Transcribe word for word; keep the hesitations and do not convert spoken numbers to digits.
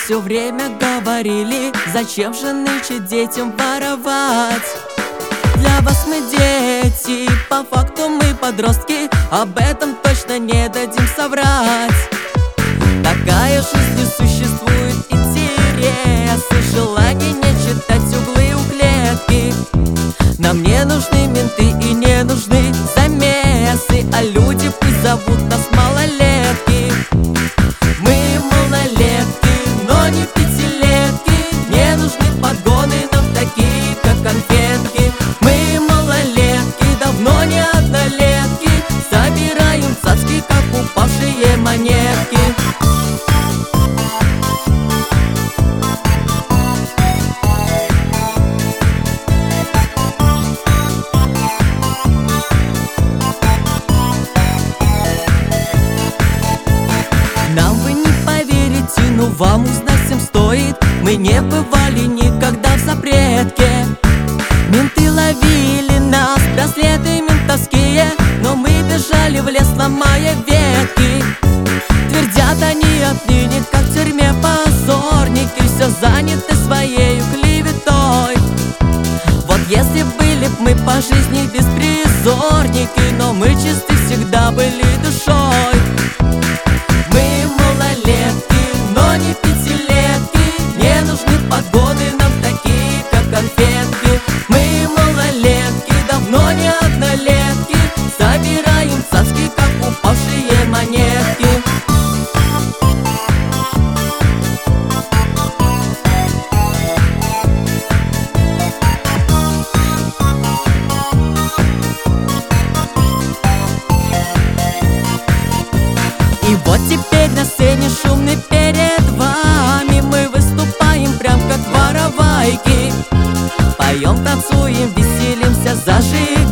все время говорили: зачем же нынче детям воровать? Для вас мы дети, по факту мы подростки, об этом точно не дадим соврать. Такая жизнь не существует, интерес и желание не читать углы у клетки. Нам не нужны менты и не нужны замесы, а люди пусть зовут нас малолетки. Мы малолетки, но не пятилетки, не нужны погоны нам такие, как конфетки. Мы малолетки, давно не однолетки, собираем цацки, как упавшие монетки. Нам вы не поверите, но вам узнать всем стоит: мы не бывали никогда в запретке. Менты ловили нас, браслеты ментовские, но мы бежали в лес, ломая ветки. Твердят они отныне, как в тюрьме позорники, все заняты своей клеветой. Вот если были б мы по жизни беспризорники, но мы чисты всегда были душой. Мы малолетки, но не пятилетки, не нужны погоны нам такие, как конфетки. Мы малолетки, давно не однолетки, собираем цацки, как упавшие монетки. И вот теперь на сцене шумный перед вами мы выступаем прям как воровайки. Поем, танцуем, веселимся, зажигаем.